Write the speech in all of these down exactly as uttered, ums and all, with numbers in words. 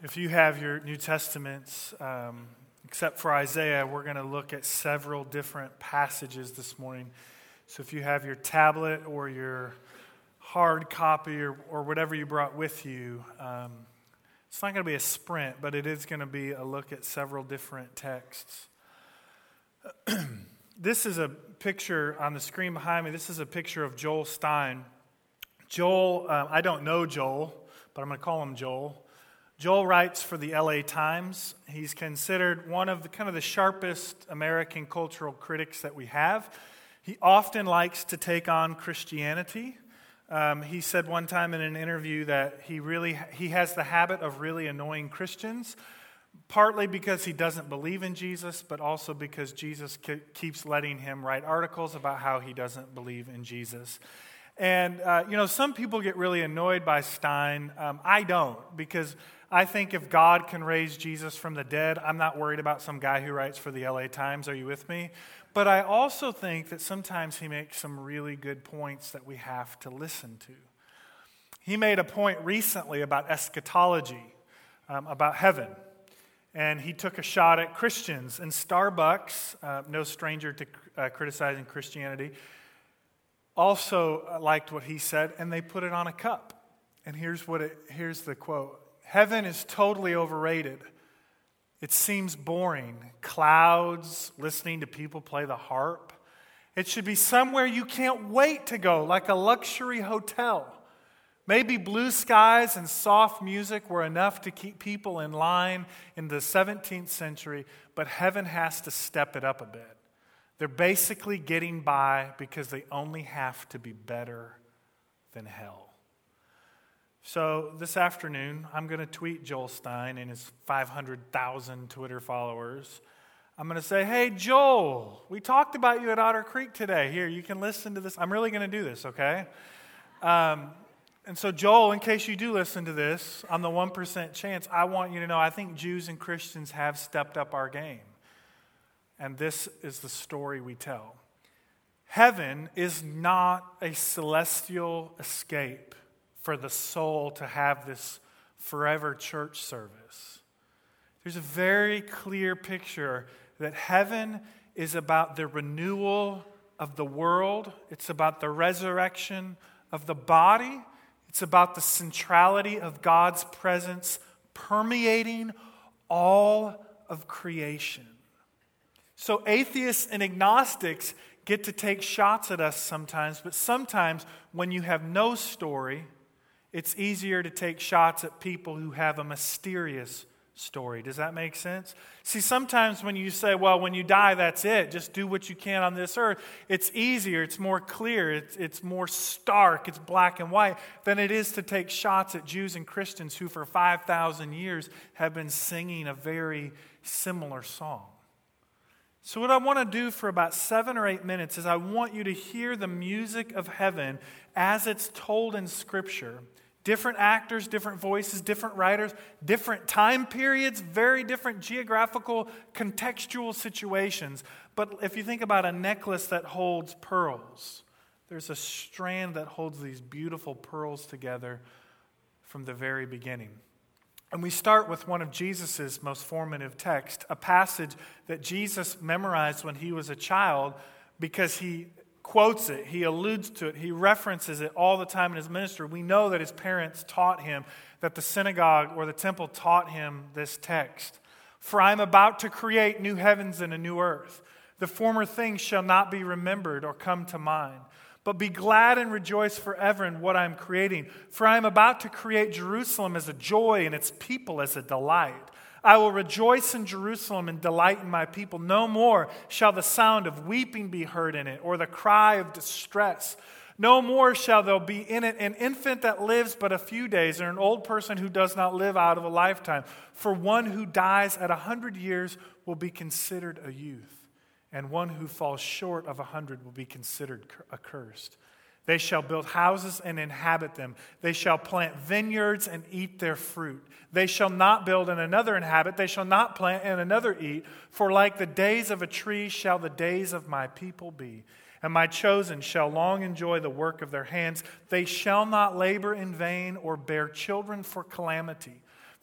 If you have your New Testaments, um, except for Isaiah, we're going to look at several different passages this morning. So if you have your tablet or your hard copy or, or whatever you brought with you, um, it's not going to be a sprint, but it is going to be a look at several different texts. This is a picture on the screen behind me. This is a picture of Joel Stein. Joel, um, I don't know Joel, but I'm going to call him Joel. Joel writes for the L A Times. He's considered one of the kind of the sharpest American cultural critics that we have. He often likes to take on Christianity. Um, he said one time in an interview that he really he has the habit of really annoying Christians, partly because he doesn't believe in Jesus, but also because Jesus ke- keeps letting him write articles about how he doesn't believe in Jesus. And, uh, you know, some people get really annoyed by Stein. Um, I don't, because I think if God can raise Jesus from the dead, I'm not worried about some guy who writes for the L A Times. Are you with me? But I also think that sometimes he makes some really good points that we have to listen to. He made a point recently about eschatology, um, about heaven. And he took a shot at Christians. And Starbucks, uh, no stranger to uh, criticizing Christianity, also liked what he said, and they put it on a cup. And here's what it, here's the quote. Heaven is totally overrated. It seems boring. Clouds, listening to people play the harp. It should be somewhere you can't wait to go, like a luxury hotel. Maybe blue skies and soft music were enough to keep people in line in the seventeenth century, but heaven has to step it up a bit. They're basically getting by because they only have to be better than hell. So this afternoon, I'm going to tweet Joel Stein and his five hundred thousand Twitter followers. I'm going to say, hey, Joel, we talked about you at Otter Creek today. Here, you can listen to this. I'm really going to do this, okay? Um, and so, Joel, in case you do listen to this, on the one percent chance, I want you to know I think Jews and Christians have stepped up our game. And this is the story we tell. Heaven is not a celestial escape for the soul to have this forever church service. There's a very clear picture that heaven is about the renewal of the world. It's about the resurrection of the body. It's about the centrality of God's presence permeating all of creation. So atheists and agnostics get to take shots at us sometimes, but sometimes when you have no story, it's easier to take shots at people who have a mysterious story. Does that make sense? See, sometimes when you say, well, when you die, that's it. Just do what you can on this earth. It's easier. It's more clear. It's, it's more stark. It's black and white than it is to take shots at Jews and Christians who for five thousand years have been singing a very similar song. So what I want to do for about seven or eight minutes is I want you to hear the music of heaven as it's told in Scripture. Different actors, different voices, different writers, different time periods, very different geographical, contextual situations. But if you think about a necklace that holds pearls, there's a strand that holds these beautiful pearls together from the very beginning. And we start with one of Jesus' most formative texts, a passage that Jesus memorized when he was a child because he quotes it, he alludes to it, he references it all the time in his ministry. We know that his parents taught him, that the synagogue or the temple taught him this text. For I am about to create new heavens and a new earth. The former things shall not be remembered or come to mind. But be glad and rejoice forever in what I am creating. For I am about to create Jerusalem as a joy and its people as a delight. I will rejoice in Jerusalem and delight in my people. No more shall the sound of weeping be heard in it, or the cry of distress. No more shall there be in it an infant that lives but a few days, or an old person who does not live out of a lifetime. For one who dies at a hundred years will be considered a youth, and one who falls short of a hundred will be considered accursed. They shall build houses and inhabit them. They shall plant vineyards and eat their fruit. They shall not build and another inhabit. They shall not plant and another eat. For like the days of a tree shall the days of my people be. And my chosen shall long enjoy the work of their hands. They shall not labor in vain or bear children for calamity.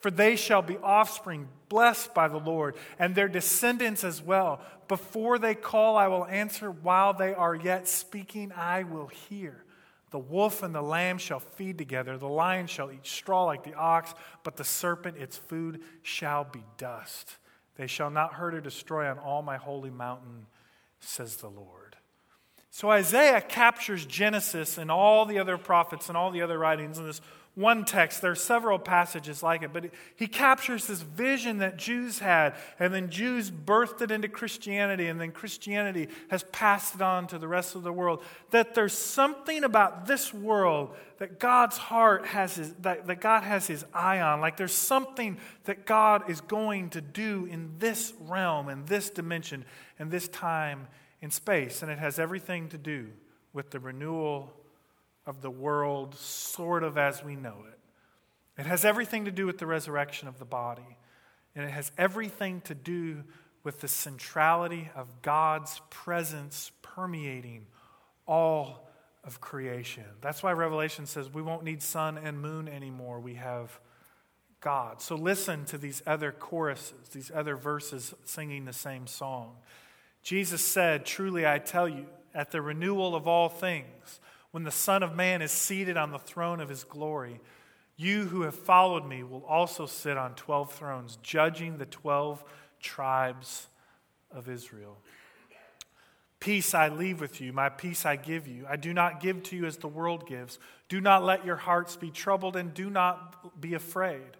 For they shall be offspring blessed by the Lord, and their descendants as well. Before they call, I will answer. While they are yet speaking, I will hear. The wolf and the lamb shall feed together. The lion shall eat straw like the ox, but the serpent, its food, shall be dust. They shall not hurt or destroy on all my holy mountain, says the Lord. So Isaiah captures Genesis and all the other prophets and all the other writings in this one text. There are several passages like it, but he captures this vision that Jews had, and then Jews birthed it into Christianity, and then Christianity has passed it on to the rest of the world. That there's something about this world that God's heart has his, that, that God has his eye on. Like there's something that God is going to do in this realm, in this dimension, in this time in space. And it has everything to do with the renewal of the world sort of as we know it. It has everything to do with the resurrection of the body. And it has everything to do with the centrality of God's presence permeating all of creation. That's why Revelation says we won't need sun and moon anymore. We have God. So listen to these other choruses, these other verses singing the same song. Jesus said, "Truly I tell you, at the renewal of all things, when the Son of Man is seated on the throne of his glory, you who have followed me will also sit on twelve thrones, judging the twelve tribes of Israel. Peace I leave with you, my peace I give you. I do not give to you as the world gives. Do not let your hearts be troubled, and do not be afraid."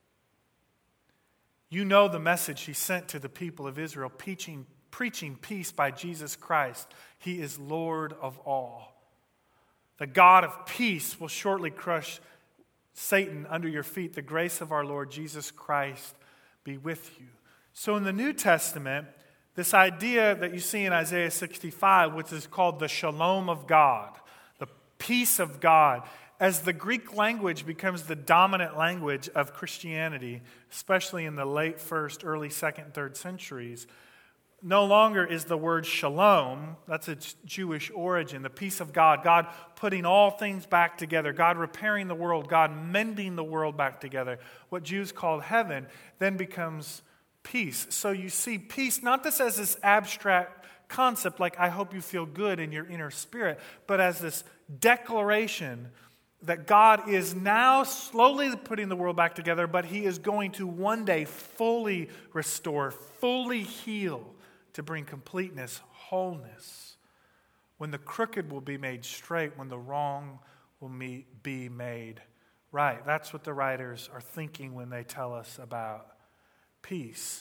You know the message he sent to the people of Israel, preaching, preaching peace by Jesus Christ. He is Lord of all. The God of peace will shortly crush Satan under your feet. The grace of our Lord Jesus Christ be with you. So in the New Testament, this idea that you see in Isaiah sixty-five, which is called the shalom of God, the peace of God, as the Greek language becomes the dominant language of Christianity, especially in the late first, early second, third centuries, no longer is the word shalom, that's its Jewish origin, the peace of God, God putting all things back together, God repairing the world, God mending the world back together. What Jews called heaven then becomes peace. So you see peace not just as this abstract concept like I hope you feel good in your inner spirit, but as this declaration that God is now slowly putting the world back together, but he is going to one day fully restore, fully heal, to bring completeness, wholeness, when the crooked will be made straight, when the wrong will be made right. That's what the writers are thinking when they tell us about peace.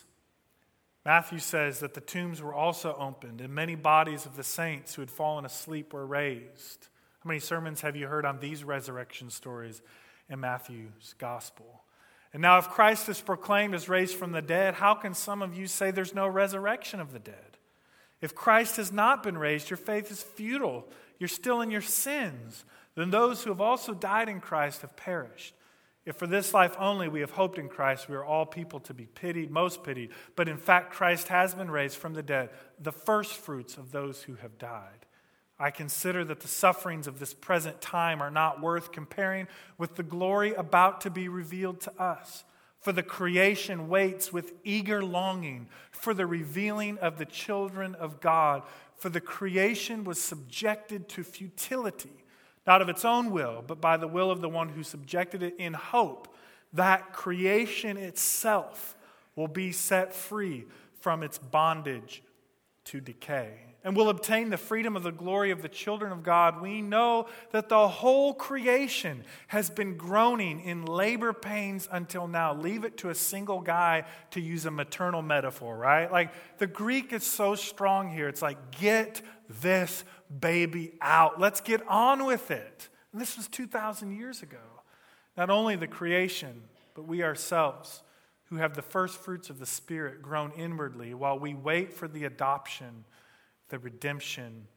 Matthew says that the tombs were also opened, and many bodies of the saints who had fallen asleep were raised. How many sermons have you heard on these resurrection stories in Matthew's gospel? And now if Christ is proclaimed as raised from the dead, how can some of you say there's no resurrection of the dead? If Christ has not been raised, your faith is futile. You're still in your sins. Then those who have also died in Christ have perished. If for this life only we have hoped in Christ, we are all people to be pitied, most pitied. But in fact, Christ has been raised from the dead, the first fruits of those who have died. I consider that the sufferings of this present time are not worth comparing with the glory about to be revealed to us. For the creation waits with eager longing for the revealing of the children of God. For the creation was subjected to futility, not of its own will, but by the will of the one who subjected it, in hope that creation itself will be set free from its bondage to decay, and will obtain the freedom of the glory of the children of God. We know that the whole creation has been groaning in labor pains until now. Leave it to a single guy to use a maternal metaphor, right? Like the Greek is so strong here. It's like, get this baby out. Let's get on with it. And this was two thousand years ago. Not only the creation, but we ourselves, who have the first fruits of the Spirit, grown inwardly while we wait for the adoption, the redemption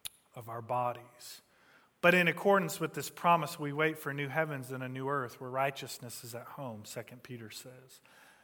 of our bodies. But in accordance with this promise, we wait for new heavens and a new earth where righteousness is at home, Second Peter says.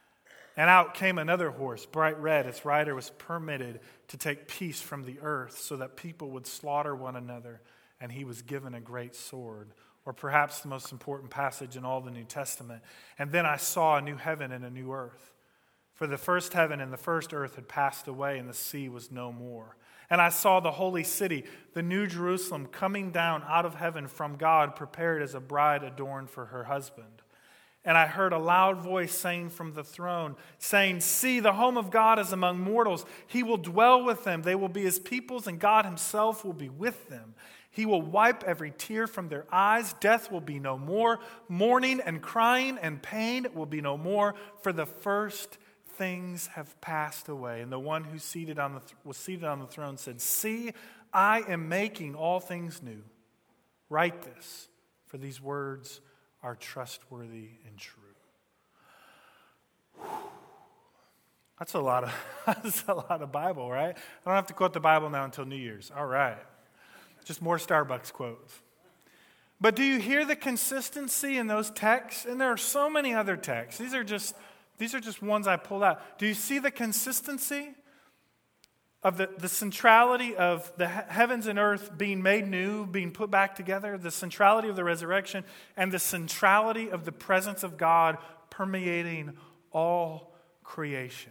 And out came another horse, bright red. Its rider was permitted to take peace from the earth so that people would slaughter one another. And he was given a great sword, or perhaps the most important passage in all the New Testament. And then I saw a new heaven and a new earth. For the first heaven and the first earth had passed away, and the sea was no more. And I saw the holy city, the new Jerusalem, coming down out of heaven from God, prepared as a bride adorned for her husband. And I heard a loud voice saying from the throne, saying, "See, the home of God is among mortals. He will dwell with them. They will be his peoples, and God himself will be with them. He will wipe every tear from their eyes. Death will be no more. Mourning and crying and pain will be no more, for the first things have passed away." And the one who seated on the th- was seated on the throne said, "See, I am making all things new. Write this, for these words are trustworthy and true." Whew. That's a lot of that's a lot of Bible, right? I don't have to quote the Bible now until New Year's. All right. Just more Starbucks quotes. But do you hear the consistency in those texts? And there are so many other texts. These are just these are just ones I pulled out. Do you see the consistency of the, the centrality of the he- heavens and earth being made new, being put back together, the centrality of the resurrection, and the centrality of the presence of God permeating all creation?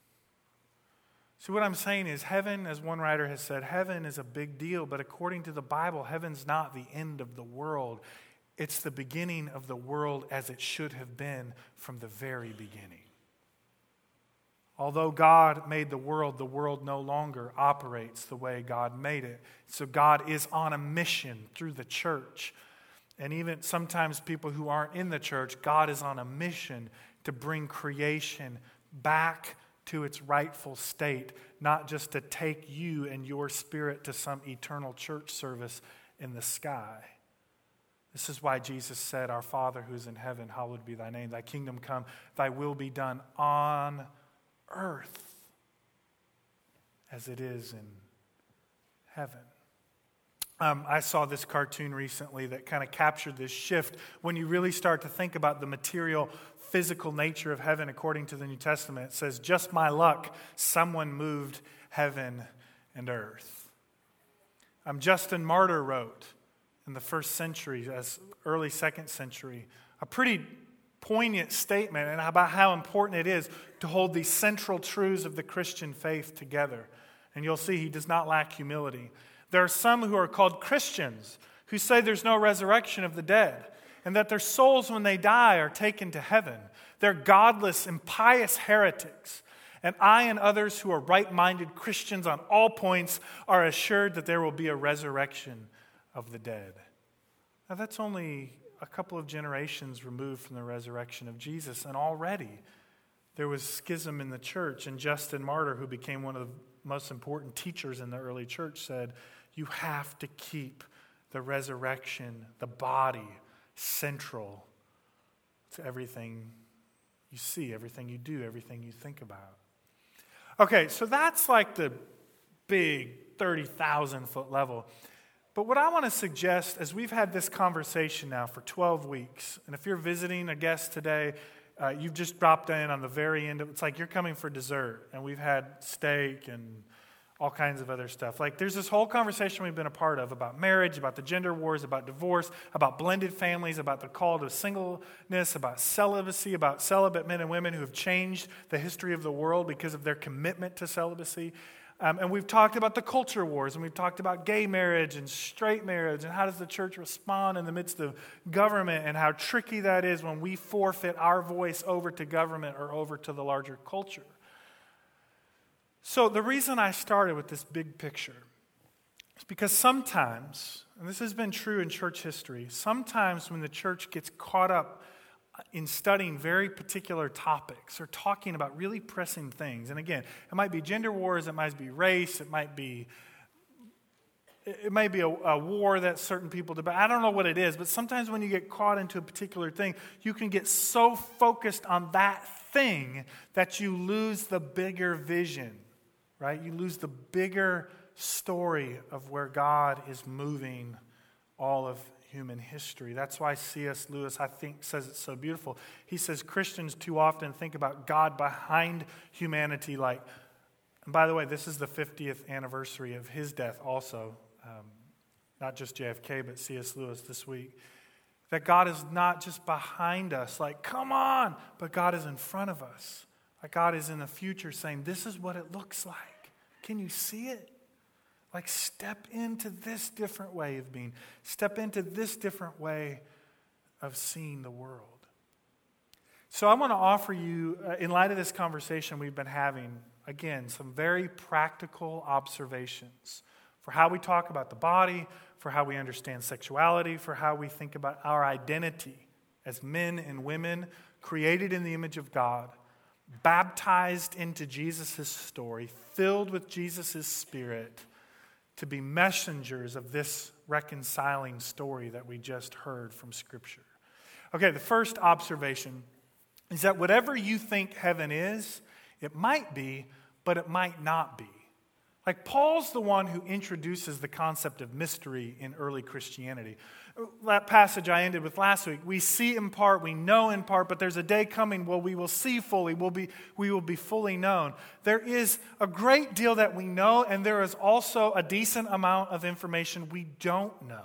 So what I'm saying is, heaven, as one writer has said, heaven is a big deal, but according to the Bible, heaven's not the end of the world. It's the beginning of the world as it should have been from the very beginning. Although God made the world, the world no longer operates the way God made it. So God is on a mission through the church. And even sometimes people who aren't in the church, God is on a mission to bring creation back to its rightful state, not just to take you and your spirit to some eternal church service in the sky. This is why Jesus said, "Our Father who is in heaven, hallowed be thy name. Thy kingdom come, thy will be done on earth as it is in heaven." Um, I saw this cartoon recently that kind of captured this shift when you really start to think about the material, physical nature of heaven according to the New Testament. It says, "Just my luck, someone moved heaven and earth." Um, Justin Martyr wrote in the first century, as early second century, a pretty poignant statement and about how important it is to hold these central truths of the Christian faith together. And you'll see he does not lack humility. There are some who are called Christians who say there's no resurrection of the dead and that their souls when they die are taken to heaven. They're godless, impious heretics. And I and others who are right-minded Christians on all points are assured that there will be a resurrection of the dead. Now that's only a couple of generations removed from the resurrection of Jesus, and already there was schism in the church. And Justin Martyr, who became one of the most important teachers in the early church, said, you have to keep the resurrection, the body, central to everything you see, everything you do, everything you think about. Okay, so that's like the big thirty thousand foot level. But what I want to suggest, as we've had this conversation now for twelve weeks, and if you're visiting a guest today, uh, you've just dropped in on the very end of, it's like you're coming for dessert, and we've had steak and all kinds of other stuff. Like there's this whole conversation we've been a part of about marriage, about the gender wars, about divorce, about blended families, about the call to singleness, about celibacy, about celibate men and women who have changed the history of the world because of their commitment to celibacy. Um, and we've talked about the culture wars, and we've talked about gay marriage and straight marriage, and how does the church respond in the midst of government, and how tricky that is when we forfeit our voice over to government or over to the larger culture. So the reason I started with this big picture is because sometimes, and this has been true in church history, sometimes when the church gets caught up in studying very particular topics or talking about really pressing things, and again, it might be gender wars, it might be race, it might be it might be a, a war that certain people debate. I don't know what it is, but sometimes when you get caught into a particular thing, you can get so focused on that thing that you lose the bigger vision. Right? You lose the bigger story of where God is moving all of human history. That's why C S Lewis, I think, says it's so beautiful. He says Christians too often think about God behind humanity like, and by the way, this is the fiftieth anniversary of his death also. Um, not just J F K, but C S Lewis this week. That God is not just behind us, like, come on, but God is in front of us. Like God is in the future saying, this is what it looks like. Can you see it? Like, step into this different way of being. Step into this different way of seeing the world. So I want to offer you, uh, in light of this conversation we've been having, again, some very practical observations for how we talk about the body, for how we understand sexuality, for how we think about our identity as men and women created in the image of God, baptized into Jesus' story, filled with Jesus' Spirit, to be messengers of this reconciling story that we just heard from Scripture. Okay, the first observation is that whatever you think heaven is, it might be, but it might not be. Like Paul's the one who introduces the concept of mystery in early Christianity. That passage I ended with last week, we see in part, we know in part, but there's a day coming where we will see fully, we'll be, we will be fully known. There is a great deal that we know, and there is also a decent amount of information we don't know.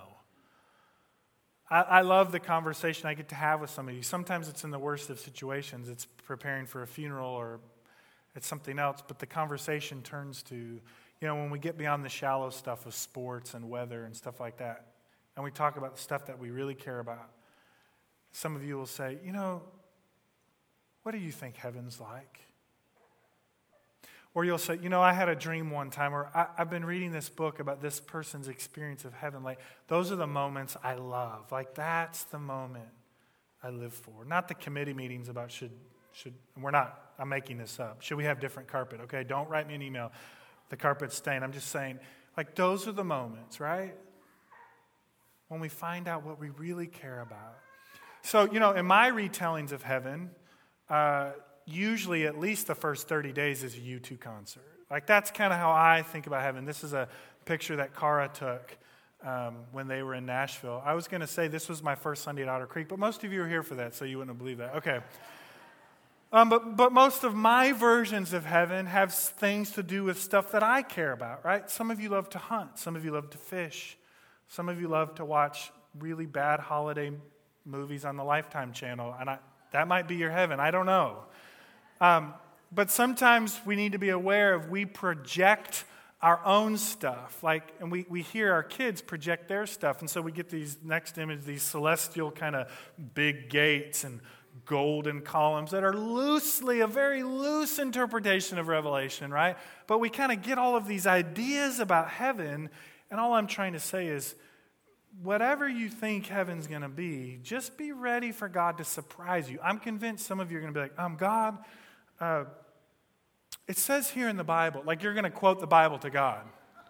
I, I love the conversation I get to have with somebody. Sometimes it's in the worst of situations. It's preparing for a funeral or it's something else, but the conversation turns to, you know, when we get beyond the shallow stuff of sports and weather and stuff like that, and we talk about the stuff that we really care about, some of you will say, you know, what do you think heaven's like? Or you'll say, you know, I had a dream one time, or I, I've been reading this book about this person's experience of heaven. Like, those are the moments I love. Like, that's the moment I live for. Not the committee meetings about should, should, we're not, I'm making this up. Should we have different carpet? Okay, don't write me an email. The carpet's stained. I'm just saying, like, those are the moments, right? When we find out what we really care about. So, you know, in my retellings of heaven, uh, usually at least the first thirty days is a U two concert. Like, that's kind of how I think about heaven. This is a picture that Cara took um, when they were in Nashville. I was going to say this was my first Sunday at Otter Creek, but most of you are here for that, so you wouldn't believe that. Okay. Um, but, but most of my versions of heaven have things to do with stuff that I care about, right? Some of you love to hunt. Some of you love to fish. Some of you love to watch really bad holiday movies on the Lifetime channel, and I, that might be your heaven. I don't know. Um, but sometimes we need to be aware of we project our own stuff, like, and we, we hear our kids project their stuff, and so we get these next image, these celestial kind of big gates and golden columns that are loosely, a very loose interpretation of Revelation, right? But we kind of get all of these ideas about heaven, and all I'm trying to say is, whatever you think heaven's going to be, just be ready for God to surprise you. I'm convinced some of you are going to be like, um, God, uh, it says here in the Bible, like you're going to quote the Bible to God.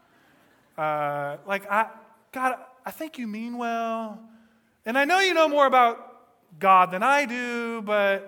Uh, like, I, God, I think you mean well, and I know you know more about God than I do, but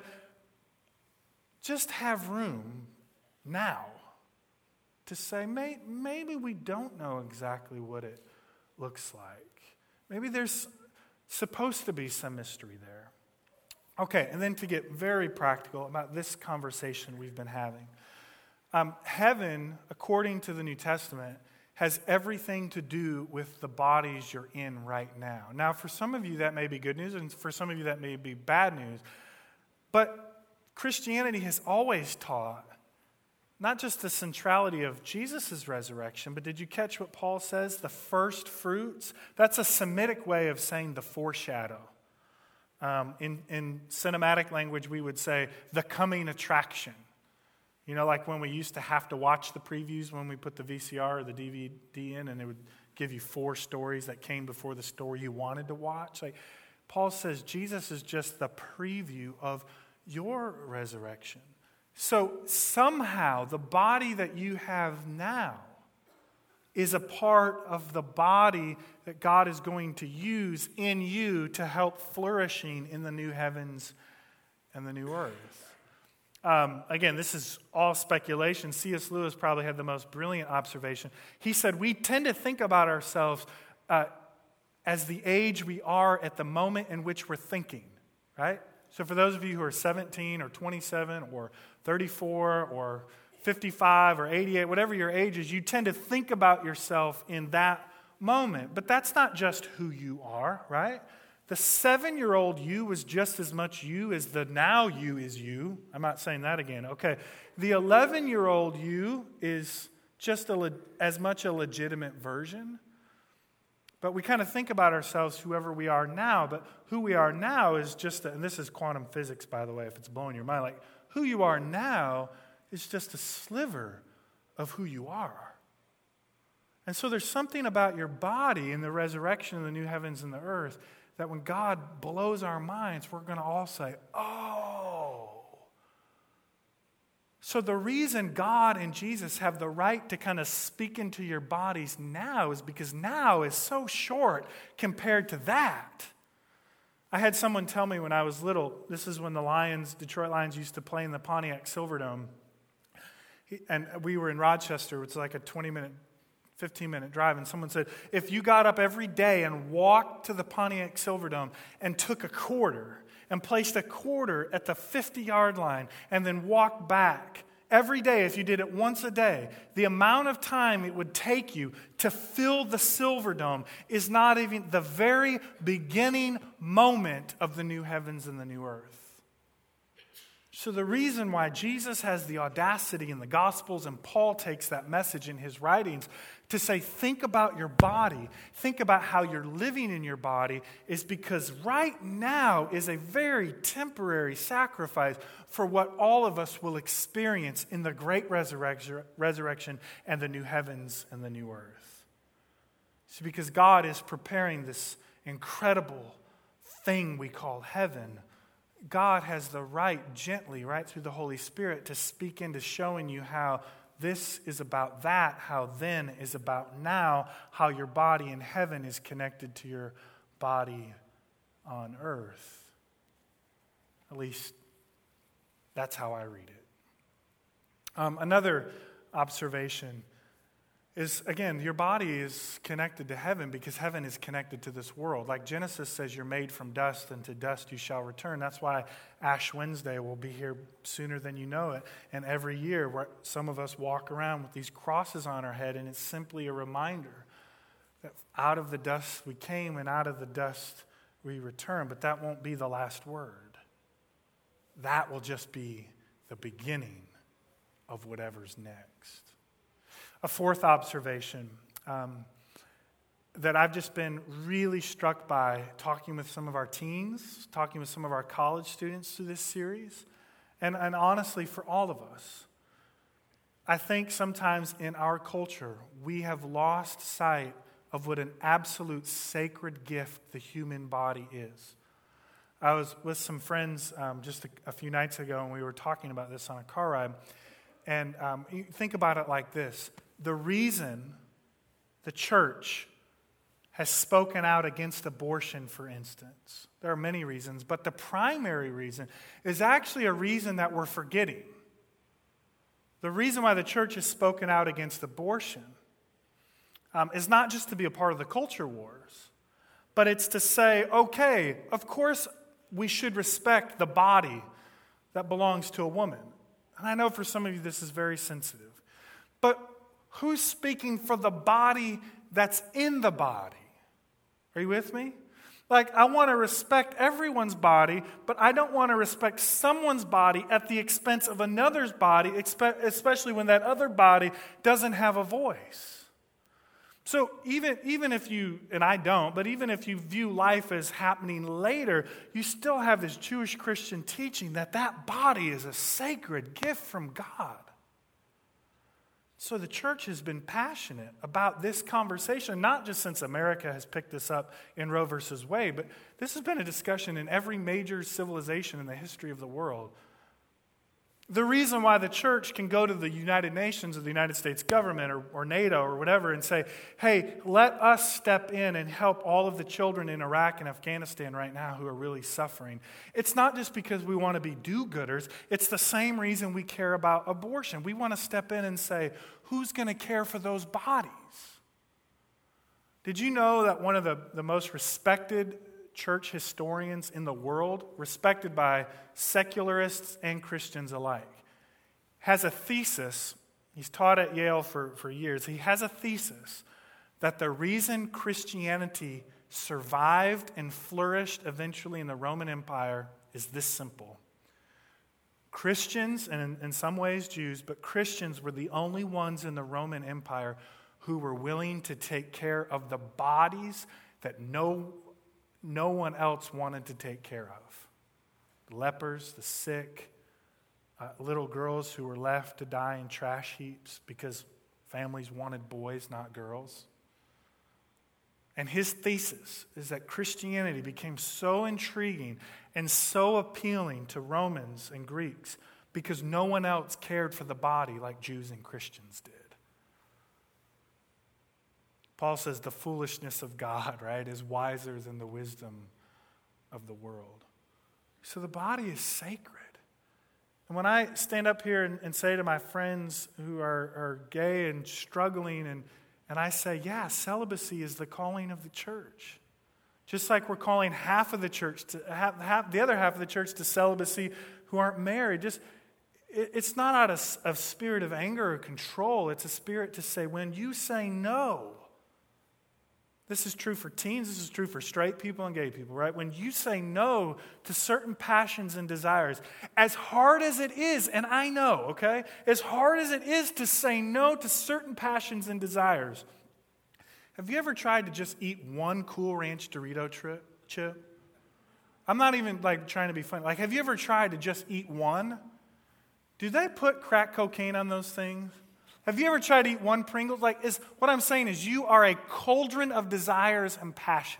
just have room now to say, may, maybe we don't know exactly what it looks like. Maybe there's supposed to be some mystery there. Okay, and then to get very practical about this conversation we've been having. Um, heaven, according to the New Testament, has everything to do with the bodies you're in right now. Now, for some of you, that may be good news, and for some of you, that may be bad news. But Christianity has always taught not just the centrality of Jesus' resurrection, but did you catch what Paul says? The first fruits? That's a Semitic way of saying the foreshadow. Um, in, in cinematic language, we would say the coming attraction. You know, like when we used to have to watch the previews when we put the V C R or the D V D in, and it would give you four stories that came before the story you wanted to watch. Like Paul says, Jesus is just the preview of your resurrection. So somehow the body that you have now is a part of the body that God is going to use in you to help flourishing in the new heavens and the new earth. Um, again, this is all speculation. C S Lewis probably had the most brilliant observation. He said, we tend to think about ourselves uh, as the age we are at the moment in which we're thinking, right? So for those of you who are seventeen or twenty-seven or thirty-four or fifty-five or eighty-eight, whatever your age is, you tend to think about yourself in that moment. But that's not just who you are, right? The seven-year-old you was just as much you as the now you is you. I'm not saying that again. Okay. The eleven-year-old you is just a, as much a legitimate version. But we kind of think about ourselves, whoever we are now, but who we are now is just, a, and this is quantum physics, by the way, if it's blowing your mind, like who you are now is just a sliver of who you are. And so there's something about your body in the resurrection of the new heavens and the earth that when God blows our minds, we're going to all say, oh. So the reason God and Jesus have the right to kind of speak into your bodies now is because now is so short compared to that. I had someone tell me when I was little, this is when the Lions, Detroit Lions used to play in the Pontiac Silverdome. He, and we were in Rochester, which is like a twenty-minute, fifteen-minute drive. And someone said, if you got up every day and walked to the Pontiac Silverdome and took a quarter and placed a quarter at the fifty-yard line and then walked back every day, if you did it once a day, the amount of time it would take you to fill the Silverdome is not even the very beginning moment of the new heavens and the new earth. So the reason why Jesus has the audacity in the Gospels, and Paul takes that message in his writings to say, think about your body, think about how you're living in your body, is because right now is a very temporary sacrifice for what all of us will experience in the great resurrection, resurrection and the new heavens and the new earth. See, because God is preparing this incredible thing we call heaven, God has the right, gently, right through the Holy Spirit, to speak into showing you how this is about that, how then is about now, how your body in heaven is connected to your body on earth. At least, that's how I read it. Um, another observation is, again, your body is connected to heaven because heaven is connected to this world. Like Genesis says, you're made from dust, and to dust you shall return. That's why Ash Wednesday will be here sooner than you know it. And every year, where some of us walk around with these crosses on our head, and it's simply a reminder that out of the dust we came, and out of the dust we return. But that won't be the last word. That will just be the beginning of whatever's next. A fourth observation um, that I've just been really struck by talking with some of our teens, talking with some of our college students through this series, and, and honestly for all of us. I think sometimes in our culture we have lost sight of what an absolute sacred gift the human body is. I was with some friends um, just a, a few nights ago, and we were talking about this on a car ride. And um, you think about it like this. The reason the church has spoken out against abortion, for instance, there are many reasons, but the primary reason is actually a reason that we're forgetting. The reason why the church has spoken out against abortion um, is not just to be a part of the culture wars, but it's to say, okay, of course we should respect the body that belongs to a woman. And I know for some of you this is very sensitive. But who's speaking for the body that's in the body? Are you with me? Like, I want to respect everyone's body, but I don't want to respect someone's body at the expense of another's body, especially when that other body doesn't have a voice. So even, even if you, and I don't, but even if you view life as happening later, you still have this Jewish Christian teaching that that body is a sacred gift from God. So the church has been passionate about this conversation, not just since America has picked this up in Roe versus Wade, but this has been a discussion in every major civilization in the history of the world. The reason why the church can go to the United Nations or the United States government or, or NATO or whatever and say, hey, let us step in and help all of the children in Iraq and Afghanistan right now who are really suffering. It's not just because we want to be do-gooders. It's the same reason we care about abortion. We want to step in and say, who's going to care for those bodies? Did you know that one of the, the most respected church historians in the world, respected by secularists and Christians alike, has a thesis? He's taught at Yale for, for years. He has a thesis that the reason Christianity survived and flourished eventually in the Roman Empire is this simple. Christians, and in, in some ways Jews, but Christians were the only ones in the Roman Empire who were willing to take care of the bodies that no, no one else wanted to take care of. The lepers, the sick, uh, little girls who were left to die in trash heaps because families wanted boys, not girls. And his thesis is that Christianity became so intriguing and so appealing to Romans and Greeks because no one else cared for the body like Jews and Christians did. Paul says the foolishness of God, right, is wiser than the wisdom of the world. So the body is sacred. And when I stand up here and, and say to my friends who are, are gay and struggling, and, and I say, yeah, celibacy is the calling of the church. Just like we're calling half of the church, to half, half the other half of the church to celibacy who aren't married. Just it, it's not out of a spirit of anger or control. It's a spirit to say, when you say no, this is true for teens, this is true for straight people and gay people, right? When you say no to certain passions and desires, as hard as it is, and I know, okay, as hard as it is to say no to certain passions and desires, have you ever tried to just eat one Cool Ranch Dorito trip, chip? I'm not even like trying to be funny. Like, have you ever tried to just eat one? Do they put crack cocaine on those things? Have you ever tried to eat one Pringles? Like, is what I'm saying is you are a cauldron of desires and passions.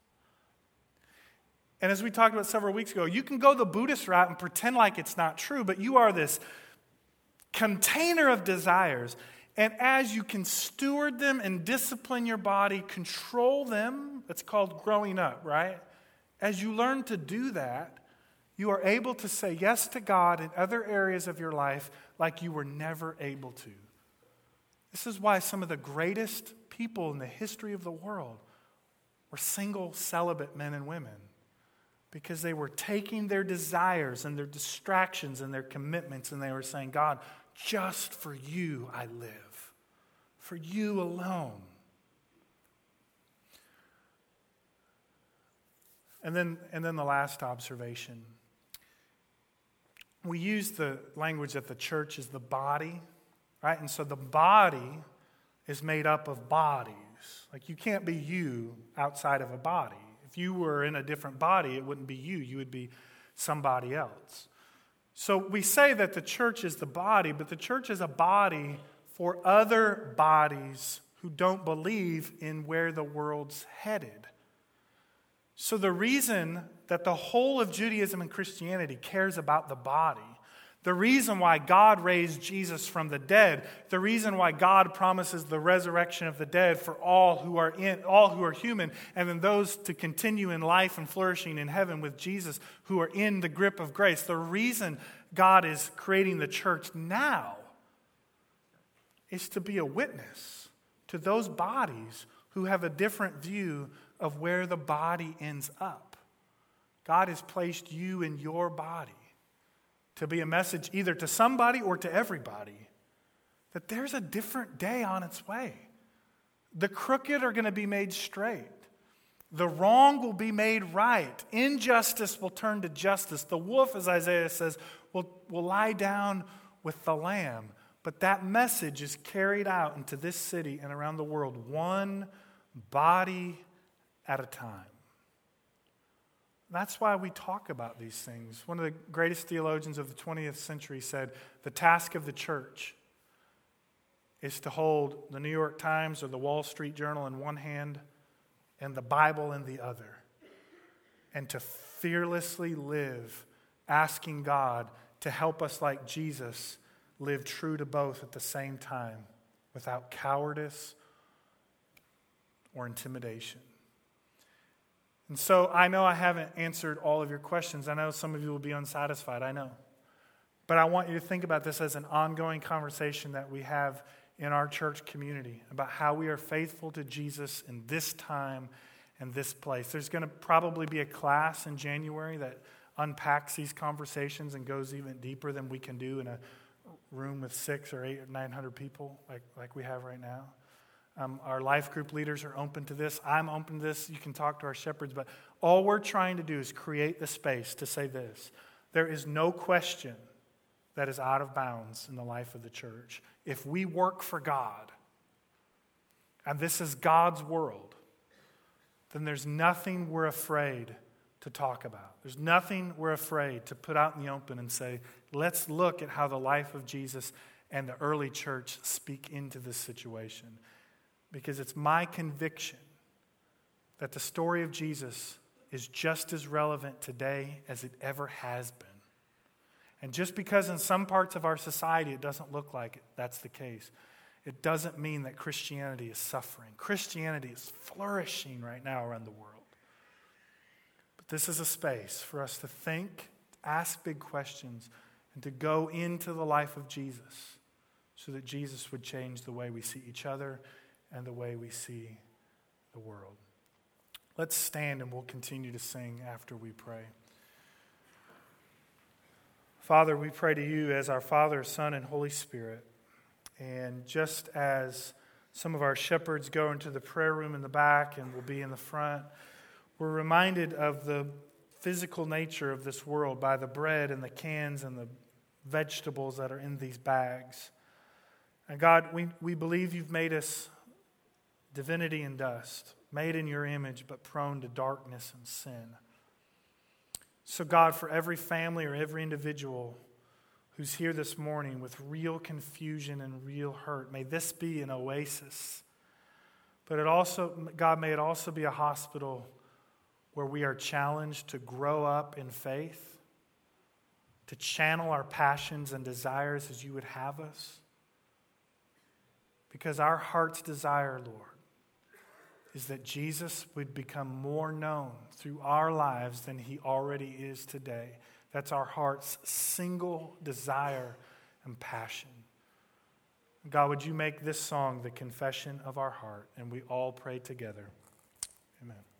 And as we talked about several weeks ago, you can go the Buddhist route and pretend like it's not true, but you are this container of desires. And as you can steward them and discipline your body, control them, that's called growing up, right? As you learn to do that, you are able to say yes to God in other areas of your life like you were never able to. This is why some of the greatest people in the history of the world were single, celibate men and women. Because they were taking their desires and their distractions and their commitments and they were saying, God, just for you I live. For you alone. And then, and then the last observation. We use the language that the church is the body, right? And so the body is made up of bodies. Like you can't be you outside of a body. If you were in a different body, it wouldn't be you. You would be somebody else. So we say that the church is the body, but the church is a body for other bodies who don't believe in where the world's headed. So the reason that the whole of Judaism and Christianity cares about the body, the reason why God raised Jesus from the dead, the reason why God promises the resurrection of the dead for all who are in, all who are human, and then those to continue in life and flourishing in heaven with Jesus who are in the grip of grace. The reason God is creating the church now is to be a witness to those bodies who have a different view of where the body ends up. God has placed you in your body to be a message either to somebody or to everybody that there's a different day on its way. The crooked are going to be made straight. The wrong will be made right. Injustice will turn to justice. The wolf, as Isaiah says, will, will lie down with the lamb. But that message is carried out into this city and around the world, one body at a time. That's why we talk about these things. One of the greatest theologians of the twentieth century said, the task of the church is to hold the New York Times or the Wall Street Journal in one hand and the Bible in the other, and to fearlessly live, asking God to help us like Jesus live true to both at the same time, without cowardice or intimidation. And so I know I haven't answered all of your questions. I know some of you will be unsatisfied, I know. But I want you to think about this as an ongoing conversation that we have in our church community about how we are faithful to Jesus in this time and this place. There's going to probably be a class in January that unpacks these conversations and goes even deeper than we can do in a room with six or eight or nine hundred people like, like we have right now. Um, our life group leaders are open to this. I'm open to this. You can talk to our shepherds. But all we're trying to do is create the space to say this. There is no question that is out of bounds in the life of the church. If we work for God, and this is God's world, then there's nothing we're afraid to talk about. There's nothing we're afraid to put out in the open and say, let's look at how the life of Jesus and the early church speak into this situation. Because it's my conviction that the story of Jesus is just as relevant today as it ever has been. And just because in some parts of our society it doesn't look like it, that's the case, it doesn't mean that Christianity is suffering. Christianity is flourishing right now around the world. But this is a space for us to think, ask big questions, and to go into the life of Jesus so that Jesus would change the way we see each other and the way we see the world. Let's stand and we'll continue to sing after we pray. Father, we pray to you as our Father, Son, and Holy Spirit. And just as some of our shepherds go into the prayer room in the back and will be in the front, we're reminded of the physical nature of this world by the bread and the cans and the vegetables that are in these bags. And God, we, we believe you've made us divinity and dust, made in your image, but prone to darkness and sin. So God, for every family or every individual who's here this morning with real confusion and real hurt, may this be an oasis. But it also, God, may it also be a hospital where we are challenged to grow up in faith, to channel our passions and desires as you would have us. Because our heart's desire, Lord, is that Jesus would become more known through our lives than he already is today. That's our heart's single desire and passion. God, would you make this song the confession of our heart? And we all pray together. Amen.